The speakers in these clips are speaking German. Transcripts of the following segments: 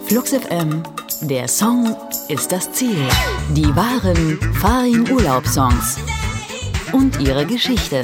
Flux FM, der Song ist das Ziel. Die wahren Farin-Urlaub-Songs und ihre Geschichte.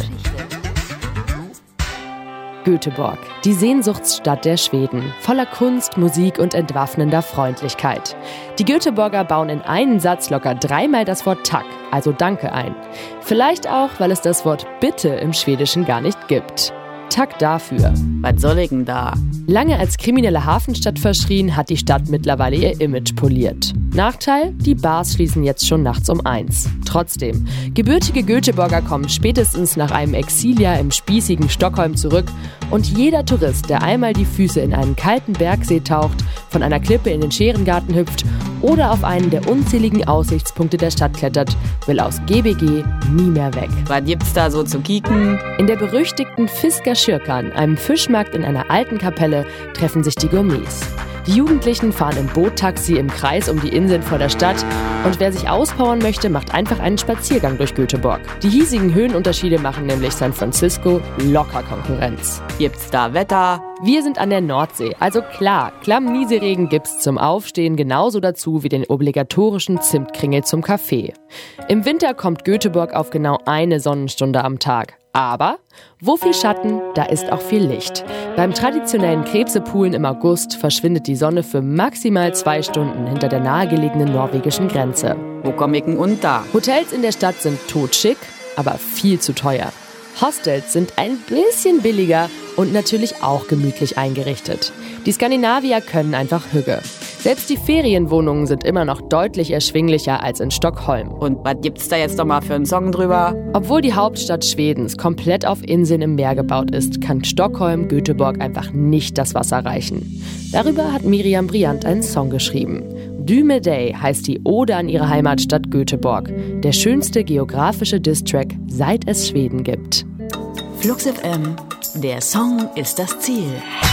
Göteborg, die Sehnsuchtsstadt der Schweden, voller Kunst, Musik und entwaffnender Freundlichkeit. Die Göteborger bauen in einen Satz locker 3-mal das Wort Tack, also Danke, ein. Vielleicht auch, weil es das Wort Bitte im Schwedischen gar nicht gibt. Tack dafür. Was soll ich denn da? Lange als kriminelle Hafenstadt verschrien, hat die Stadt mittlerweile ihr Image poliert. Nachteil? Die Bars schließen jetzt schon nachts um 1. Trotzdem, gebürtige Göteborger kommen spätestens nach einem Exiljahr im spießigen Stockholm zurück und jeder Tourist, der einmal die Füße in einen kalten Bergsee taucht, von einer Klippe in den Scherengarten hüpft oder auf einen der unzähligen Aussichtspunkte der Stadt klettert, will aus GBG nie mehr weg. Was gibt's da so zu kicken? In der berüchtigten Fisker Schirkan, einem Fischmarkt in einer alten Kapelle, treffen sich die Gourmets. Die Jugendlichen fahren im Boottaxi im Kreis um die Inseln vor der Stadt und wer sich auspowern möchte, macht einfach einen Spaziergang durch Göteborg. Die hiesigen Höhenunterschiede machen nämlich San Francisco locker Konkurrenz. Gibt's da Wetter? Wir sind an der Nordsee, also klar, Klamm-Nieselregen gibt's zum Aufstehen genauso dazu wie den obligatorischen Zimtkringel zum Kaffee. Im Winter kommt Göteborg auf genau eine Sonnenstunde am Tag. Aber wo viel Schatten, da ist auch viel Licht. Beim traditionellen Krebsepoolen im August verschwindet die Sonne für maximal 2 Stunden hinter der nahegelegenen norwegischen Grenze. Wo komm ich denn unter? Hotels in der Stadt sind totschick, aber viel zu teuer. Hostels sind ein bisschen billiger und natürlich auch gemütlich eingerichtet. Die Skandinavier können einfach Hügge. Selbst die Ferienwohnungen sind immer noch deutlich erschwinglicher als in Stockholm. Und was gibt's da jetzt noch mal für einen Song drüber? Obwohl die Hauptstadt Schwedens komplett auf Inseln im Meer gebaut ist, kann Stockholm Göteborg einfach nicht das Wasser reichen. Darüber hat Miriam Bryant einen Song geschrieben. Dyme Day heißt die Ode an ihre Heimatstadt Göteborg. Der schönste geografische Diss-Track, seit es Schweden gibt. Flux FM, der Song ist das Ziel.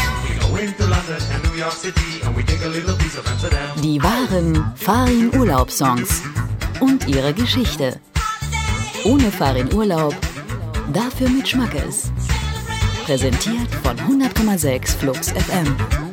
Die wahren Farin-Urlaub-Songs und ihre Geschichte. Ohne Farin-Urlaub, dafür mit Schmackes. Präsentiert von 100,6 Flux FM.